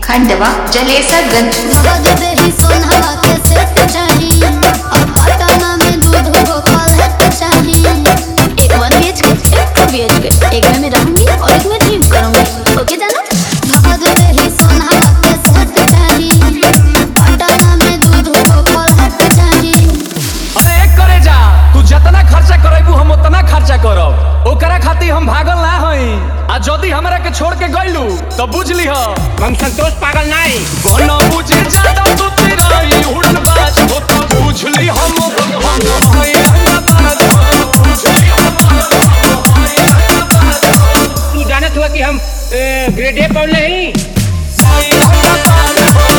खंडवा जलेसरगंज। सोनहवा के सेट चाहिए और पटना में दूध गोपाल है चाहिए। एक 1 BHK, एक 2 BHK, एक में मैं रहूंगी और एक में ड्रीम करूंगी। ओके जानो सोनहवा के सेट चाहिए, पटना में दूध गोपाल है चाहिए। अरे एक करे जा, तू जितना खर्चा करबू हम उतना खर्चा करब। ओकरा खातिर हम भागल ना हई। आ जदी हमरा के छोड़ के गइलू तो बुझली ह हम संतोष पागल नहीं। बना बुझे ज्यादा तू तेरा ही उड़न बाज हो तो बुझली हम हई अहमदाबाद हो, बुझली हम हई अहमदाबाद हो। तू जानत हुआ कि हम ग्रेड ए पढ़ नहीं। हई अहमदाबाद हो,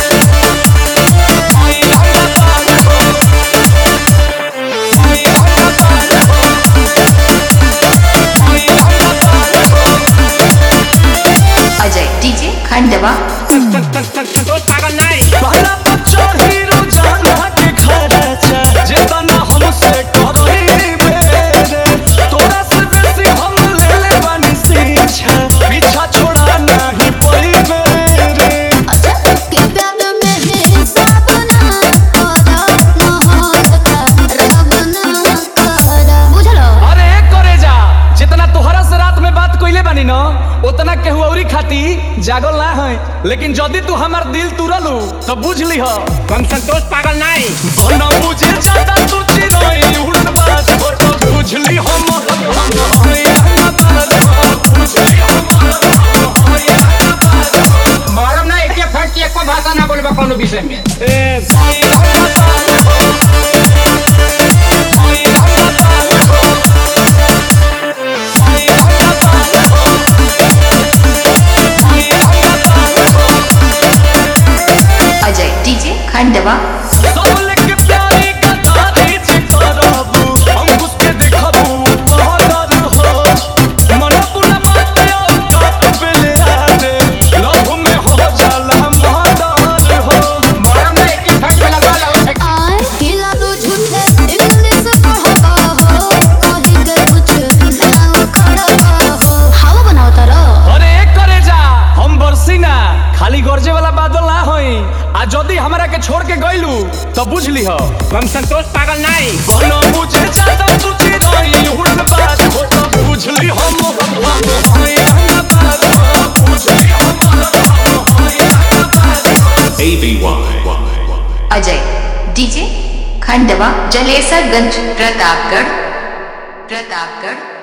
हई अहमदाबाद हो, हई अहमदाबाद हो, हई अहमदाबाद हो। अजय डीजे खंडवा। संतोष पागल नहीं। पहला बच्चा हीरो जाना के खर्चा जितना हमसे करही बेरे, तोरा से बेसी हम ले ले बानी शिक्षा, पीछा छोड़ा नहीं पइबे रे। अच्छा के प्यार में हिसाब ना करा, मोहब्बत का रब ना करा। बुझलो अरे करे जा, जितना तोहरा से रात में बात कइले बानी न उतना केहू औरी खाती जागल ना है। लेकिन जदी तू हमार दिल तुरलू तो बुझली ह हम संतोष पागल नहीं। बना बुझे ज्यादा तू चिरई उड़न बाज हो तो बुझली हम हई अहमदाबाद हो, बुझली हम हई अहमदाबाद हो। मालूम ना एक फट की एको भाषा ना बोलबा कोनो विषय में। हई अहमदाबाद हो, हई अहमदाबाद हो, हई अहमदाबाद हो, हई अहमदाबाद हो। अजय डीजे खंडवा। सब लेके प्यारी कतारी से करबू, अंकुश के देखबू बहदर हो। मन पूरा माते और बात पे ले आजे, लव में हो जाला मर्डर हो। मालूम ना एक फट में लगा लो। आए हिला दो झूठे इंग्लिश पढ़ता हो, कहीं के कुछ ना करता हो। हवा बनाओ तारा अरे एक करे जा, हम बरसी ना खाली गरजे वाला बादल ना होई। आ जदी हमरा के छोड़ के गइलू तो बुझली ह हम संतोष पागल नहीं। बना बुझे ज्यादा तू चिरई उड़न बाज हो तो बुझली हम हई अहमदाबाद हो, बुझली हम हई अहमदाबाद हो। ABY. अजय डीजे खंडवा जलेसरगंज प्रतापगढ़।